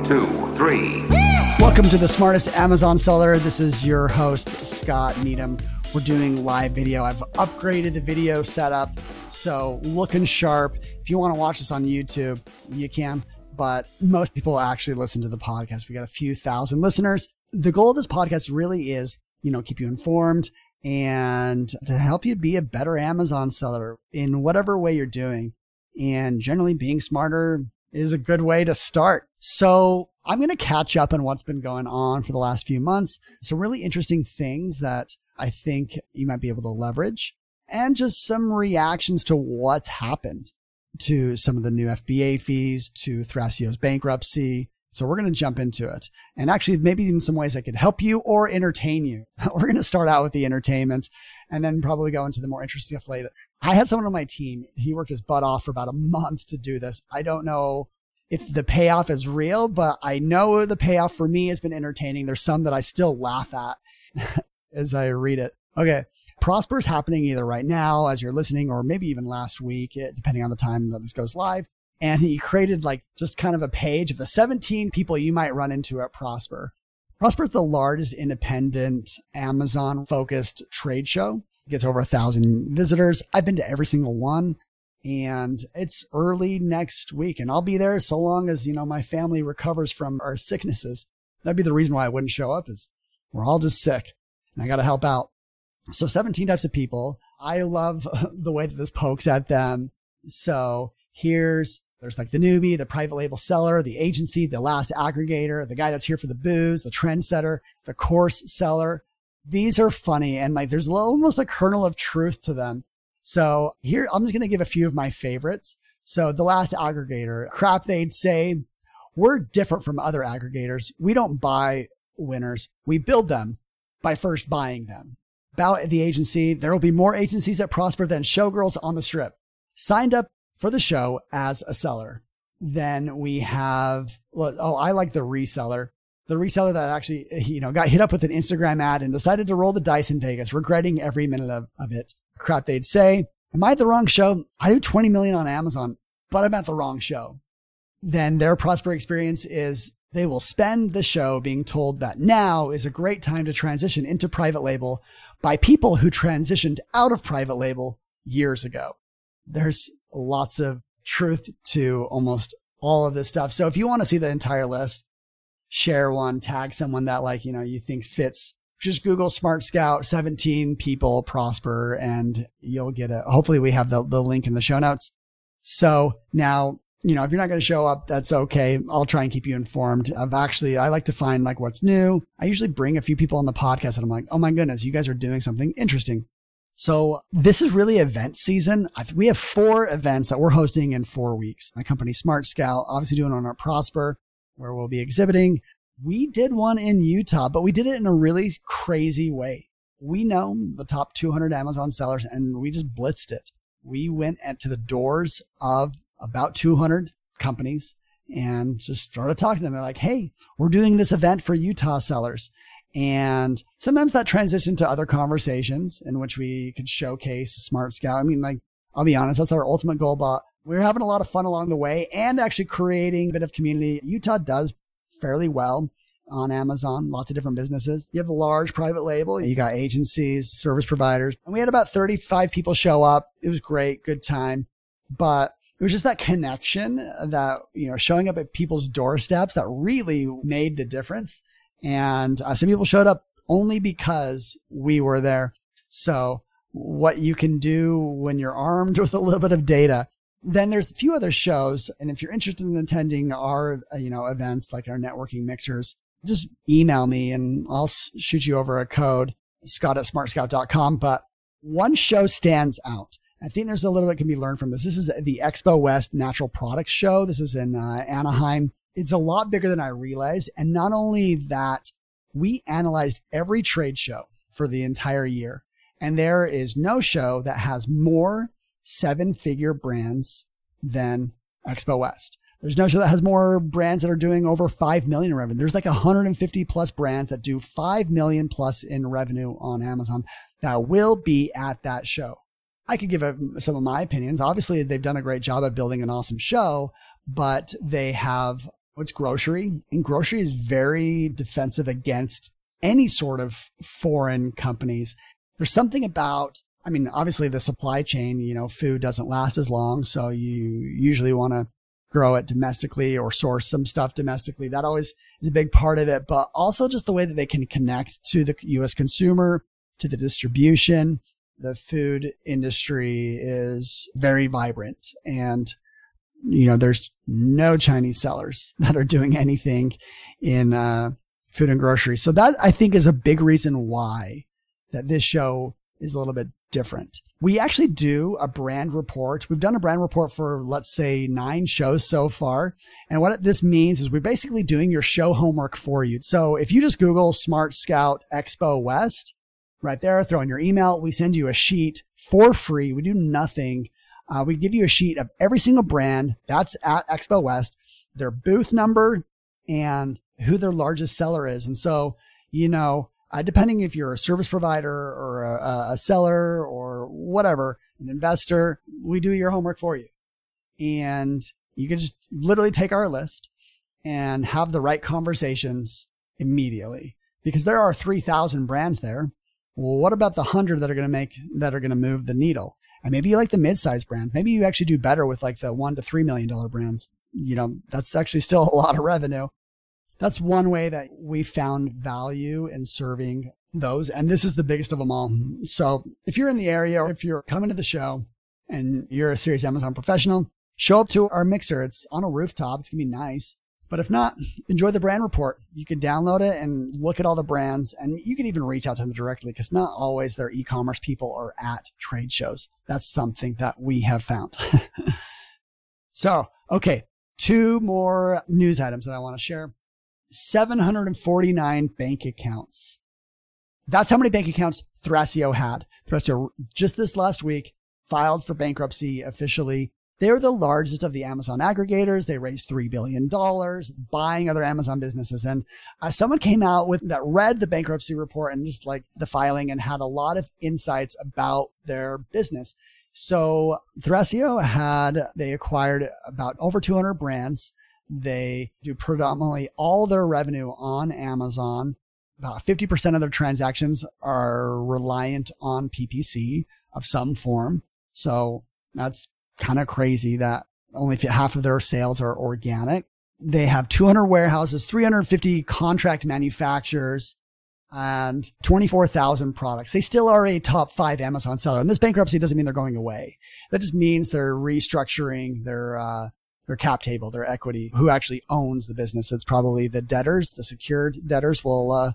2, 3. Welcome to the Smartest Amazon Seller. This is your host, Scott Needham. We're doing live video. I've upgraded the video setup, so looking sharp. If you want to watch this on YouTube, you can, but most people actually listen to the podcast. We got a few thousand listeners. The goal of this podcast really is, keep you informed and to help you be a better Amazon seller in whatever way you're doing. And generally being smarter is a good way to start. So I'm going to catch up on what's been going on for the last few months. Some really interesting things that I think you might be able to leverage, and just some reactions to what's happened to some of the new FBA fees, to Thrasio's bankruptcy. So we're going to jump into it, and actually maybe even some ways that could help you or entertain you. We're going to start out with the entertainment and then probably go into the more interesting stuff later. I had someone on my team. He worked his butt off for about a month to do this. I don't know if the payoff is real, but I know the payoff for me has been entertaining. There's some that I still laugh at as I read it. Okay. Prosper is happening either right now as you're listening, or maybe even last week, depending on the time that this goes live. And he created just kind of a page of the 17 people you might run into at Prosper. Prosper is the largest independent Amazon focused trade show. It gets over 1,000 visitors. I've been to every single one, and it's early next week, and I'll be there so long as, my family recovers from our sicknesses. That'd be the reason why I wouldn't show up, is we're all just sick and I got to help out. So 17 types of people. I love the way that this pokes at them. So there's the newbie, the private label seller, the agency, the last aggregator, the guy that's here for the booze, the trendsetter, the course seller. These are funny, and there's almost a kernel of truth to them. So here, I'm just going to give a few of my favorites. So the last aggregator, crap they'd say, we're different from other aggregators. We don't buy winners. We build them by first buying them. About the agency, there will be more agencies at Prosper than showgirls on the strip. Signed up for the show as a seller. Then we have, I like the reseller. The reseller that actually, got hit up with an Instagram ad and decided to roll the dice in Vegas, regretting every minute of it. Crap they'd say, am I at the wrong show? I do 20 million on Amazon, but I'm at the wrong show. Then their Prosper experience is they will spend the show being told that now is a great time to transition into private label by people who transitioned out of private label years ago. There's lots of truth to almost all of this stuff. So if you want to see the entire list, share one, tag someone that you think fits. Just Google Smart Scout 17 people Prosper and you'll get it. Hopefully we have the link in the show notes. So now, if you're not going to show up, that's okay. I'll try and keep you informed of I like to find what's new. I usually bring a few people on the podcast and I'm like, oh my goodness, you guys are doing something interesting. So this is really event season. We have 4 events that we're hosting in 4 weeks. My company, Smart Scout, obviously doing on our Prosper, where we'll be exhibiting. We did one in Utah, but we did it in a really crazy way. We know the top 200 Amazon sellers, and we just blitzed it. We went to the doors of about 200 companies and just started talking to them. They're like, hey, we're doing this event for Utah sellers. And sometimes that transitioned to other conversations in which we could showcase Smart Scout. I'll be honest, that's our ultimate goal, but we're having a lot of fun along the way and actually creating a bit of community. Utah does fairly well on Amazon, lots of different businesses. You have the large private label, you got agencies, service providers, and we had about 35 people show up. It was great, good time, but it was just that connection that, showing up at people's doorsteps that really made the difference. And some people showed up only because we were there. So what you can do when you're armed with a little bit of data. Then there's a few other shows. And if you're interested in attending our, events like our networking mixers, just email me and I'll shoot you over a code, scott@smartscout.com. But one show stands out. I think there's a little bit can be learned from this. This is the Expo West Natural Products Show. This is in Anaheim. It's a lot bigger than I realized. And not only that, we analyzed every trade show for the entire year. And there is no show that has more 7-figure brands than Expo West. There's no show that has more brands that are doing over 5 million in revenue. There's 150 plus brands that do 5 million plus in revenue on Amazon that will be at that show. I could give some of my opinions. Obviously, they've done a great job of building an awesome show, but they have It's grocery, and grocery is very defensive against any sort of foreign companies. There's something about, I mean, obviously the supply chain, food doesn't last as long. So you usually want to grow it domestically or source some stuff domestically. That always is a big part of it, but also just the way that they can connect to the US consumer, to the distribution. The food industry is very vibrant, and there's no Chinese sellers that are doing anything in food and grocery. So that, I think, is a big reason why that this show is a little bit different. We actually do a brand report. We've done a brand report for, let's say, 9 shows so far. And what this means is we're basically doing your show homework for you. So if you just Google Smart Scout Expo West, right there, throw in your email, we send you a sheet for free. We do nothing. We give you a sheet of every single brand that's at Expo West, their booth number, and who their largest seller is. And so, depending if you're a service provider or a seller or whatever, an investor, we do your homework for you. And you can just literally take our list and have the right conversations immediately, because there are 3,000 brands there. Well, what about the 100 that are going to move the needle? And maybe you like the mid-sized brands. Maybe you actually do better with like the $1 to $3 million brands. That's actually still a lot of revenue. That's one way that we found value in serving those. And this is the biggest of them all. So if you're in the area, or if you're coming to the show and you're a serious Amazon professional, show up to our mixer. It's on a rooftop. It's going to be nice. But if not, enjoy the brand report. You can download it and look at all the brands, and you can even reach out to them directly, because not always their e-commerce people are at trade shows. That's something that we have found. So, okay, 2 more news items that I want to share. 749 bank accounts. That's how many bank accounts Thrasio had. Thrasio, just this last week, filed for bankruptcy officially. They were the largest of the Amazon aggregators. They raised $3 billion buying other Amazon businesses. And someone came out that read the bankruptcy report and just like the filing and had a lot of insights about their business. So Thrasio they acquired about over 200 brands. They do predominantly all their revenue on Amazon. About 50% of their transactions are reliant on PPC of some form. So that's kind of crazy that only half of their sales are organic. They have 200 warehouses, 350 contract manufacturers, and 24,000 products. They still are a top 5 Amazon seller. And this bankruptcy doesn't mean they're going away. That just means they're restructuring their cap table, their equity, who actually owns the business. It's probably the debtors, the secured debtors will,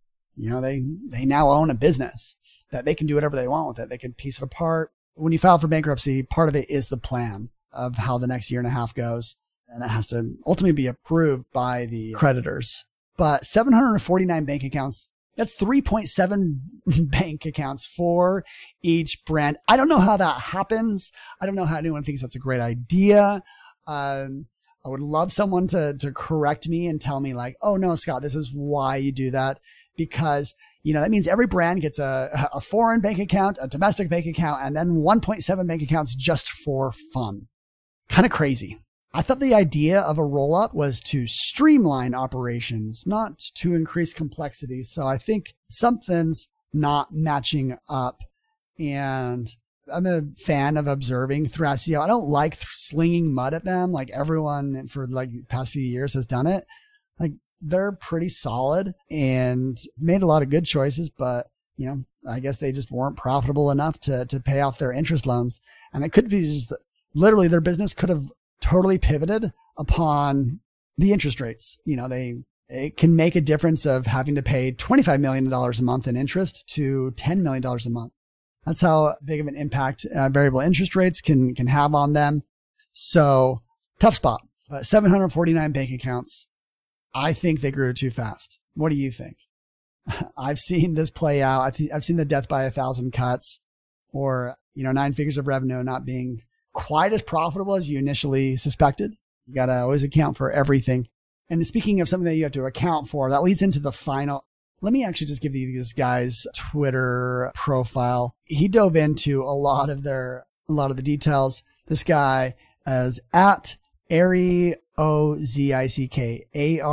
they now own a business that they can do whatever they want with it. They can piece it apart. When you file for bankruptcy, part of it is the plan of how the next year and a half goes. And it has to ultimately be approved by the creditors. But 749 bank accounts, that's 3.7 bank accounts for each brand. I don't know how that happens. I don't know how anyone thinks that's a great idea. I would love someone to correct me and tell me like, oh no, Scott, this is why you do that. Because that means every brand gets a foreign bank account, a domestic bank account, and then 1.7 bank accounts just for fun. Kind of crazy. I thought the idea of a rollout was to streamline operations, not to increase complexity. So I think something's not matching up. And I'm a fan of observing Thrasio. I don't like slinging mud at them like everyone for like the past few years has done it. Like, they're pretty solid and made a lot of good choices, but I guess they just weren't profitable enough to pay off their interest loans. And it could be just literally their business could have totally pivoted upon the interest rates. It can make a difference of having to pay $25 million a month in interest to $10 million a month. That's how big of an impact variable interest rates can have on them. So tough spot. 749 bank accounts. I think they grew too fast. What do you think? I've seen this play out. I've seen the death by 1,000 cuts, or 9 figures of revenue not being quite as profitable as you initially suspected. You got to always account for everything. And speaking of something that you have to account for, that leads into the final. Let me actually just give you this guy's Twitter profile. He dove into a lot of the details. This guy is at Ari Ariozick,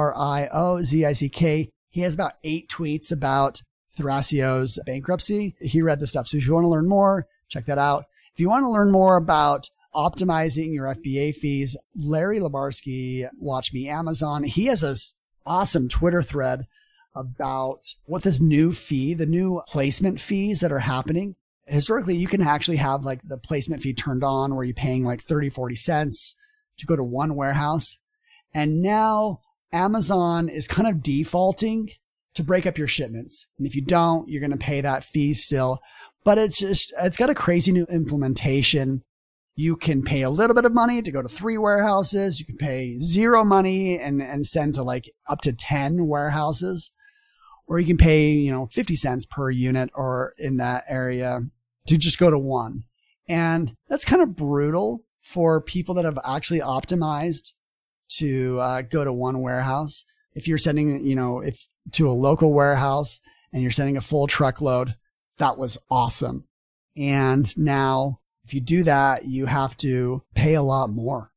Ariozick. He has about 8 tweets about Thrasio's bankruptcy. He read the stuff. So if you want to learn more, check that out. If you want to learn more about optimizing your FBA fees, Larry Labarsky, Watch Me Amazon, he has this awesome Twitter thread about what this new fee, the new placement fees that are happening. Historically, you can actually have like the placement fee turned on where you're paying like 30, 40 cents to go to one warehouse. And now Amazon is kind of defaulting to break up your shipments. And if you don't, you're going to pay that fee still. But it's got a crazy new implementation. You can pay a little bit of money to go to 3 warehouses. You can pay 0 money and send to like up to 10 warehouses. Or you can pay, 50 cents per unit or in that area to just go to 1. And that's kind of brutal for people that have actually optimized to go to 1 warehouse. If you're sending, if to a local warehouse and you're sending a full truckload, that was awesome. And now if you do that, you have to pay a lot more.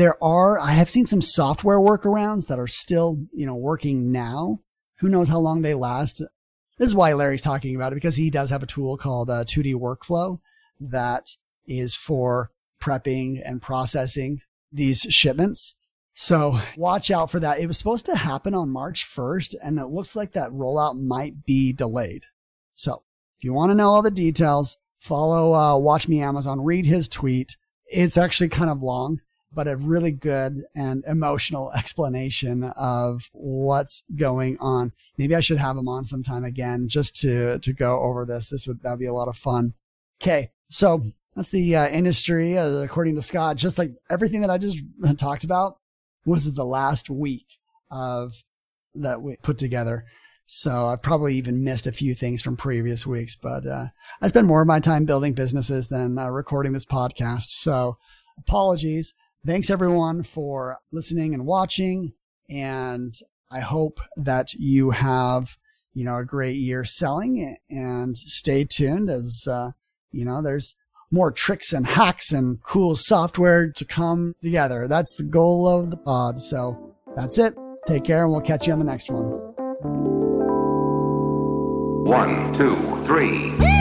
I have seen some software workarounds that are still, working now. Who knows how long they last? This is why Larry's talking about it, because he does have a tool called 2D Workflow that is for prepping and processing these shipments. So watch out for that. It was supposed to happen on March 1st, and it looks like that rollout might be delayed. So if you want to know all the details, follow Watch Me Amazon, read his tweet. It's actually kind of long, but a really good and emotional explanation of what's going on. Maybe I should have him on sometime again just to go over this. That'd be a lot of fun. Okay, so that's the industry, according to Scott. Just like everything that I just talked about was the last week of that we put together. So I've probably even missed a few things from previous weeks, but I spend more of my time building businesses than recording this podcast. So apologies. Thanks everyone for listening and watching. And I hope that you have, a great year selling, and stay tuned as, there's more tricks and hacks and cool software to come together. That's the goal of the pod. So that's it. Take care, and we'll catch you on the next one. 1, 2, 3.